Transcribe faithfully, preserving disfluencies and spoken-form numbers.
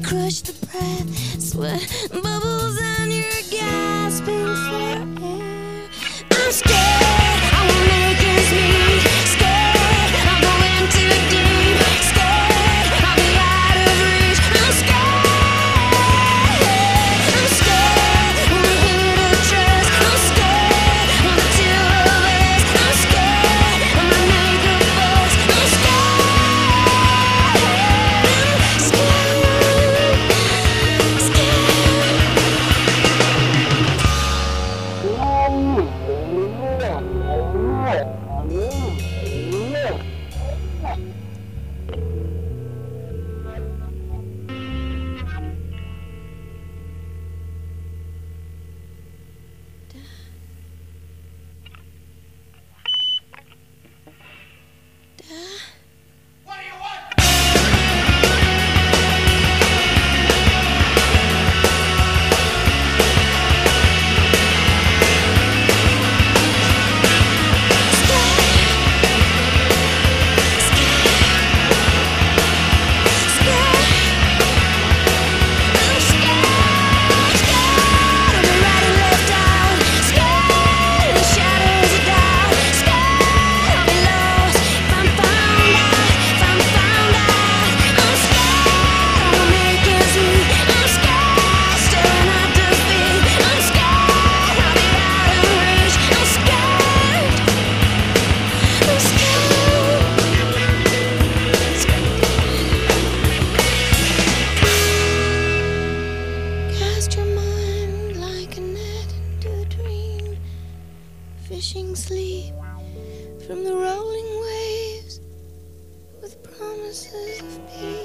crush the breath, sweat bubbles and you're gasping for air. I'm scared I won't make ends meet. Scared I'll go in too deep. Scared I'll be out of reach. I'm scared. I'm scared when we hit a trust. I'm scared when the two of us. I'm scared when my makeup falls. I'm scared. I'm scared. Fishing sleep from the rolling waves with promises of peace.